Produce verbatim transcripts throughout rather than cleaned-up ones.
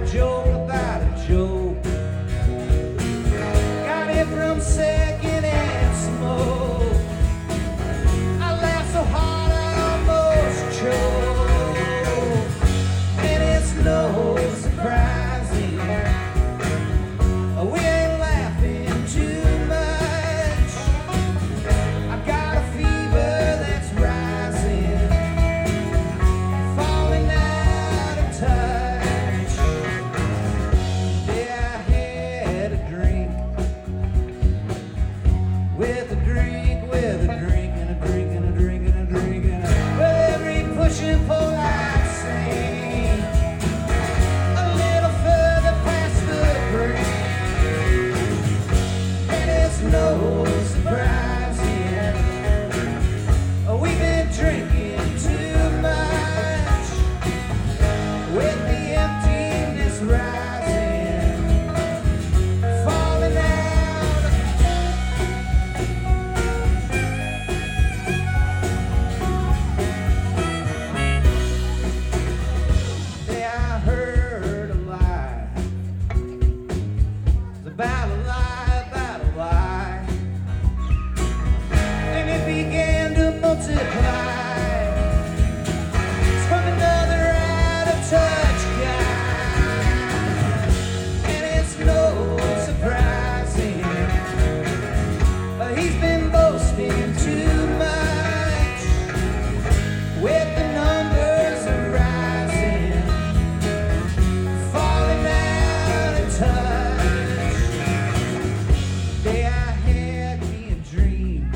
joke, about a joke. Got it from second-hand smoke. I laughed so hard I almost choked. And it's no surprising we ain't laughing too much. I've got a fever that's rising, falling out of touch. Yeah, I had a drink with a drink, with a drink, and a drink, and a drink, and a drink, and a with every push and pull I sing a little further past the brink. And it's no surprising we've been drinking too much, with the emptiness rising, falling out of yeah, I heard a lie. It's about a lie, about a lie. And it began to multiply. It's from another out of touch guy. And it's no surprising he's been boasting too much, with the numbers are rising, falling out of touch. Yeah, I had me a dream.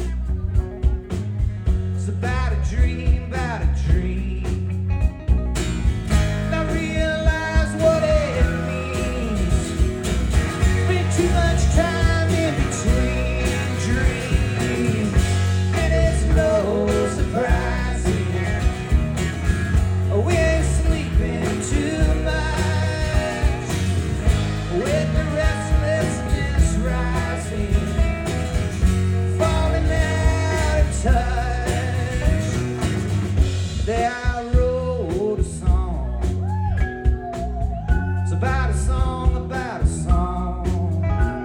It's about a dream, about a dream. And I realize what it means. Spent too much time in between dreams. And it's no surprising we ain't sleeping too much, with the restlessness rising, falling out of touch. There I wrote a song. It's about a song, about a song.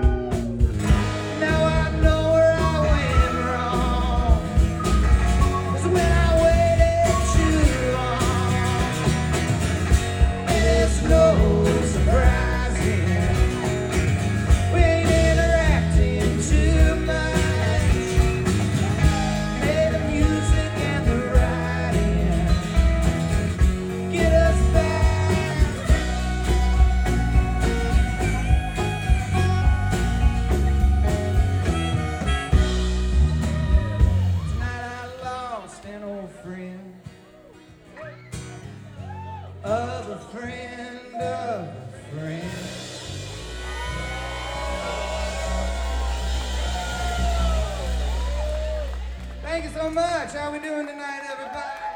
Now I know where I went wrong. It's when I waited too long. And it's no surprising we ain't interacting too much. May the music and the writing get us back. Tonight I lost an old friend, of a friend of a friend. Thank you so much. How we doing tonight, everybody?